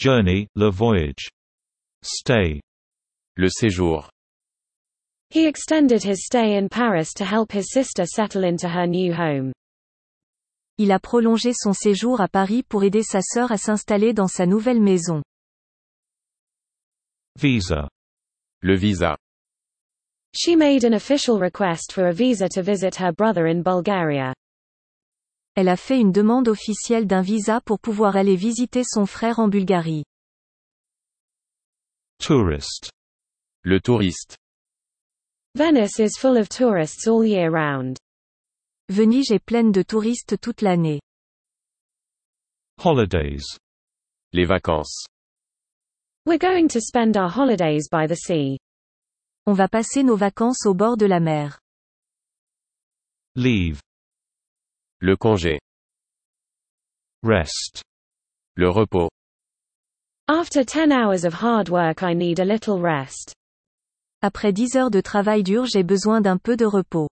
Journey, le voyage. Stay. Le séjour. He extended his stay in Paris to help his sister settle into her new home. Il a prolongé son séjour à Paris pour aider sa sœur à s'installer dans sa nouvelle maison. Visa. Le visa. She made an official request for a visa to visit her brother in Bulgaria. Elle a fait une demande officielle d'un visa pour pouvoir aller visiter son frère en Bulgarie. Tourist. Le touriste. Venice is full of tourists all year round. Venise est pleine de touristes toute l'année. Holidays. Les vacances. We're going to spend our holidays by the sea. On va passer nos vacances au bord de la mer. Leave. Le congé. Rest. Le repos. After 10 hours of hard work I need a little rest. Après 10 heures de travail dur, j'ai besoin d'un peu de repos.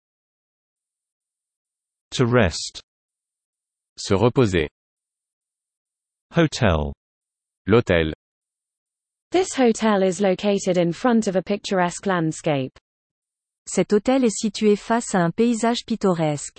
To rest. Se reposer. Hotel. L'hôtel. This hotel is located in front of a picturesque landscape. Cet hôtel est situé face à un paysage pittoresque.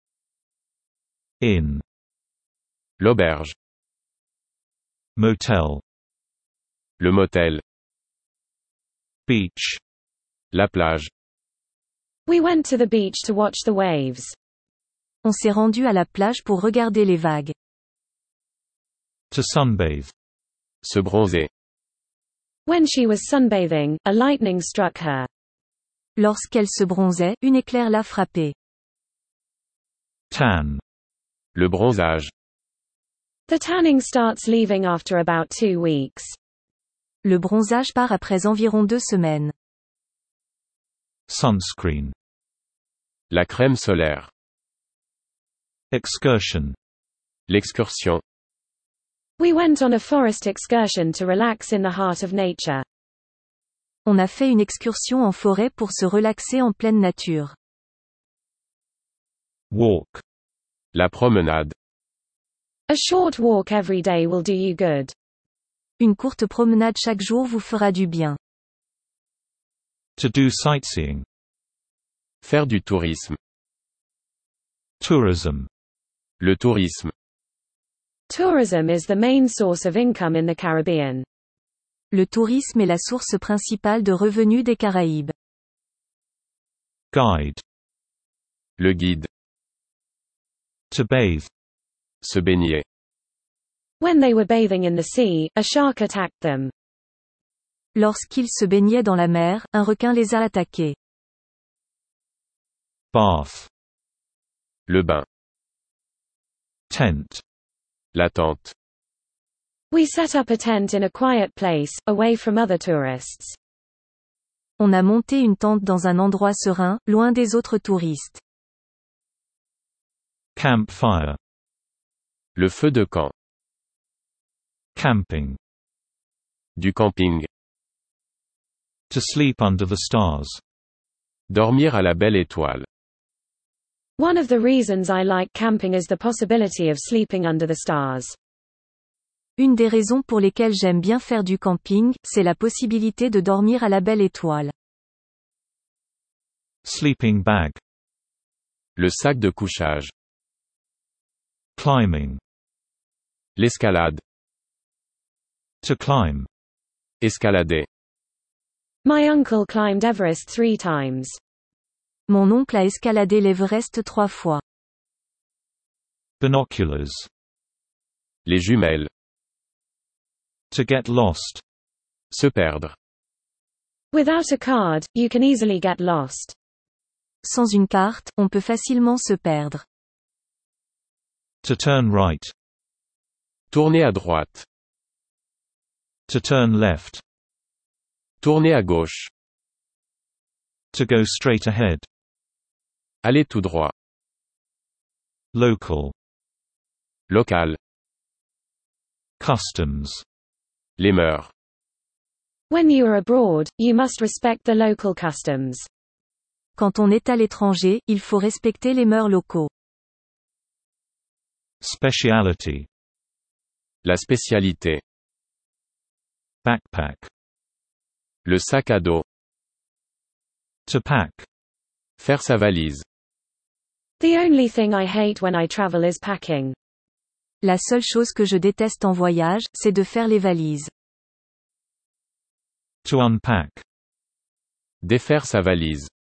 Inn. L'auberge. Motel. Le motel. Beach. La plage. We went to the beach to watch the waves. On s'est rendu à la plage pour regarder les vagues. To sunbathe. Se bronzer. When she was sunbathing, a lightning struck her. Lorsqu'elle se bronzait, une éclair l'a frappée. Tan. Le bronzage. The tanning starts leaving after about 2 weeks. Le bronzage part après environ 2 semaines. Sunscreen. La crème solaire. Excursion. L'excursion. We went on a forest excursion to relax in the heart of nature. On a fait une excursion en forêt pour se relaxer en pleine nature. Walk. La promenade. A short walk every day will do you good. Une courte promenade chaque jour vous fera du bien. To do sightseeing. Faire du tourisme. Tourism. Le tourisme. Tourism is the main source of income in the Caribbean. Le tourisme est la source principale de revenus des Caraïbes. Guide. Le guide. To bathe. Se baigner. When they were bathing in the sea, a shark attacked them. Lorsqu'ils se baignaient dans la mer, un requin les a attaqués. Bath. Le bain. Tent. La tente. We set up a tent in a quiet place, away from other tourists. On a monté une tente dans un endroit serein, loin des autres touristes. Campfire. Le feu de camp. Camping. Du camping. To sleep under the stars. Dormir à la belle étoile. One of the reasons I like camping is the possibility of sleeping under the stars. Une des raisons pour lesquelles j'aime bien faire du camping, c'est la possibilité de dormir à la belle étoile. Sleeping bag. Le sac de couchage. Climbing. L'escalade. To climb. Escalader. My uncle climbed Everest 3 times. Mon oncle a escaladé l'Everest 3 fois. Binoculars. Les jumelles. To get lost. Se perdre. Without a card, you can easily get lost. Sans une carte, on peut facilement se perdre. To turn right. Tourner à droite. To turn left. Tourner à gauche. To go straight ahead. Aller tout droit. Local. Local. Customs. Les mœurs. When you are abroad, you must respect the local customs. Quand on est à l'étranger, il faut respecter les mœurs locaux. Speciality. La spécialité. Backpack. Le sac à dos. To pack. Faire sa valise. The only thing I hate when I travel is packing. La seule chose que je déteste en voyage, c'est de faire les valises. To unpack. Défaire sa valise.